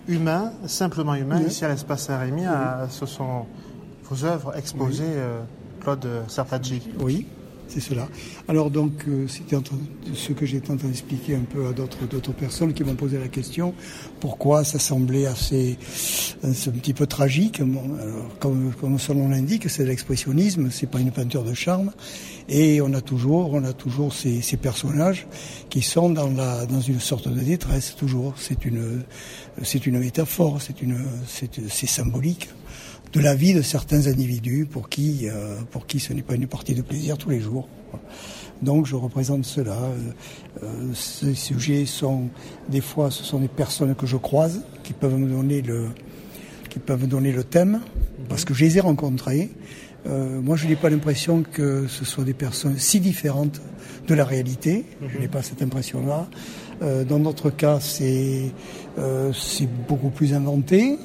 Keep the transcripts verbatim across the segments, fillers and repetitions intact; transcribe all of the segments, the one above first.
Humain, simplement humain, Oui. ici à l'espace Saint-Rémy, Oui. à- ce sont vos œuvres exposées, Oui. euh, Claude Sarpadji. Oui, c'est cela. Alors donc, euh, c'était en train- ce que j'étais en train d'expliquer un peu à d'autres, d'autres personnes qui m'ont posé la question, pourquoi ça semblait assez, c'est un petit peu tragique. Bon, alors, comme, comme son nom l'indique, c'est de l'expressionnisme, c'est pas une peinture de charme, et on a toujours, on a toujours ces, ces personnages qui sont dans la, dans une sorte de détresse, toujours. C'est une, c'est une métaphore, c'est une, c'est, c'est symbolique de la vie de certains individus pour qui, euh, pour qui ce n'est pas une partie de plaisir tous les jours. Donc je représente cela. Euh, ces sujets sont, des fois, ce sont des personnes que je croise, qui peuvent me donner le, qui peuvent me donner le thème, parce que je les ai rencontrés. Euh, moi, je n'ai pas l'impression que ce soient des personnes si différentes de la réalité. Je n'ai pas cette impression-là. Euh, dans notre cas, c'est, euh, c'est beaucoup plus inventé.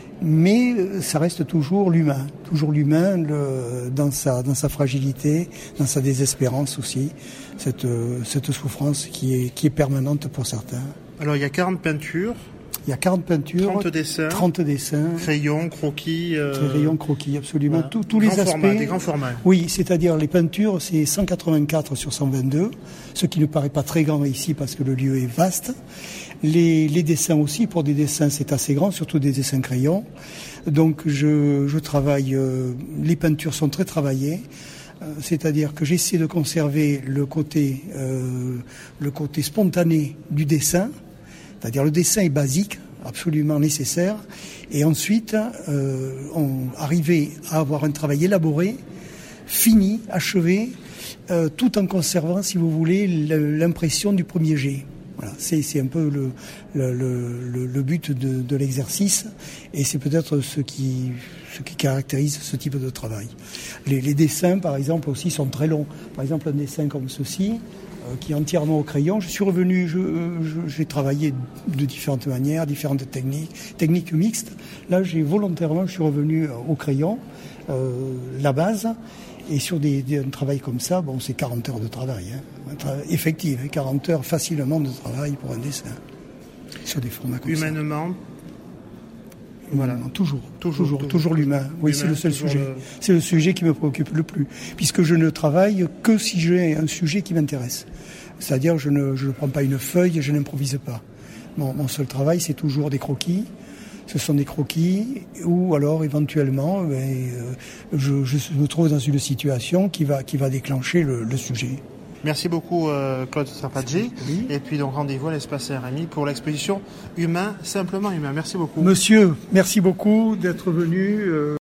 Mais ça reste toujours l'humain, toujours l'humain le, dans sa dans sa fragilité, dans sa désespérance aussi, cette cette souffrance qui est qui est permanente pour certains. Alors il y a quarante peintures, Il y a quarante peintures, trente dessins, trente dessins, crayons, croquis, euh, crayons, croquis, absolument, voilà. tous tous les Grands aspects. formats, des grands formats. Oui, c'est-à-dire les peintures, c'est cent quatre-vingt-quatre sur cent vingt-deux, ce qui ne paraît pas très grand ici parce que le lieu est vaste. Les, les dessins aussi, pour des dessins, c'est assez grand, surtout des dessins crayons. Donc je, je travaille, euh, les peintures sont très travaillées, euh, c'est-à-dire que j'essaie de conserver le côté, euh, le côté spontané du dessin, c'est-à-dire le dessin est basique, absolument nécessaire, et ensuite euh, on arriver à avoir un travail élaboré, fini, achevé, euh, tout en conservant, si vous voulez, l'impression du premier jet. Voilà, c'est, c'est un peu le, le, le, le but de, de l'exercice, et c'est peut-être ce qui, ce qui caractérise ce type de travail. Les, les dessins, par exemple, aussi sont très longs. Par exemple, un dessin comme ceci, euh, qui est entièrement au crayon. Je suis revenu, je, je, j'ai travaillé de différentes manières, différentes techniques, techniques mixtes. Là, j'ai volontairement, je suis revenu au crayon, euh, la base. Et sur des, des, un travail comme ça, bon, c'est quarante heures de travail, hein. Tra- effectif, hein, quarante heures facilement de travail pour un dessin, sur des formats comme Humainement, ça. Voilà, toujours, toujours, toujours, toujours, toujours l'humain. Oui, l'humain, c'est le seul toujours sujet. le- C'est le sujet qui me préoccupe le plus, puisque je ne travaille que si j'ai un sujet qui m'intéresse. C'est-à-dire, je ne, je ne prends pas une feuille et je n'improvise pas. Mon, mon seul travail, c'est toujours des croquis. Ce sont des croquis, ou alors éventuellement, ben, euh, je, je me trouve dans une situation qui va, qui va déclencher le, le sujet. Merci beaucoup euh, Claude Sarpadji. Oui. Et puis donc rendez-vous à l'espace Saint-Rémy pour l'exposition Humain, simplement humain. Merci beaucoup. Monsieur, merci beaucoup d'être venu. Euh